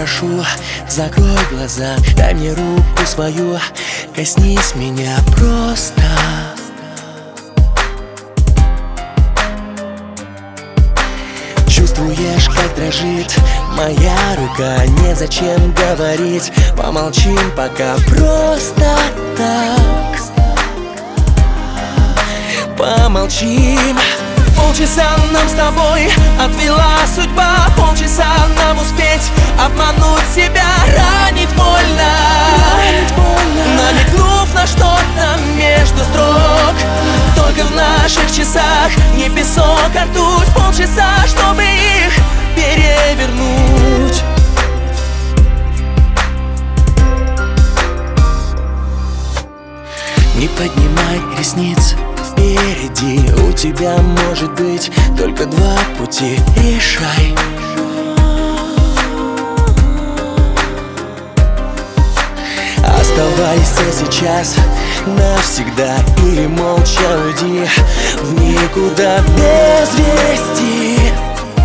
прошу, закрой глаза, дай мне руку свою, коснись меня просто. Чувствуешь, как дрожит моя рука, незачем говорить, помолчим пока просто так. Помолчим. Полчаса нам с тобой отвела судьба, полчаса нам успеть обмануть себя, ранить больно, намекнув на что-то между строк. Только в наших часах не песок, а ртуть. Полчаса, чтобы их перевернуть. Не поднимай ресниц, впереди у тебя может быть только два пути, решай. Оставайся сейчас навсегда или молча уйди в никуда без вести.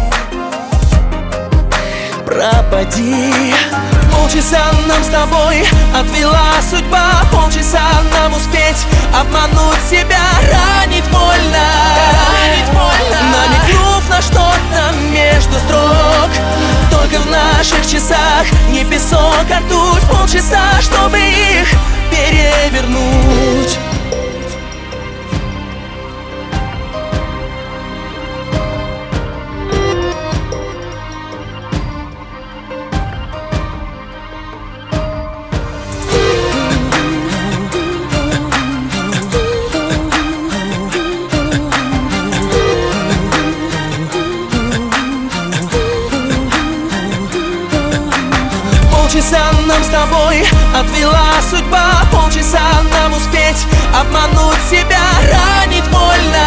Пропади. Полчаса нам с тобой отвела судьба, полчаса нам успеть обмануть себя, ранить больно, намекнув на что-то между строк. Только в наших часах не песок, а ртуть. Полчаса, чтобы их перевернуть. Полчаса нам с тобой отвела судьба, полчаса нам успеть обмануть себя, ранить больно,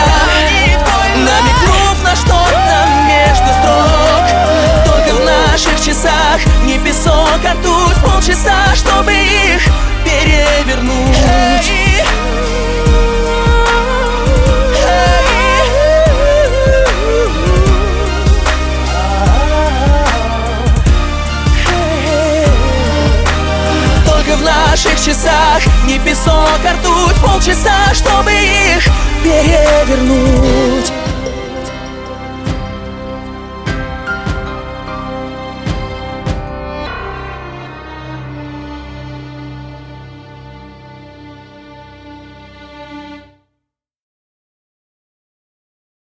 намекнув на что-то между строк. Только в наших часах не песок, а ртуть. Полчаса, чтобы их перевернуть. В наших часах не песок, а ртуть. Полчаса, чтобы их перевернуть.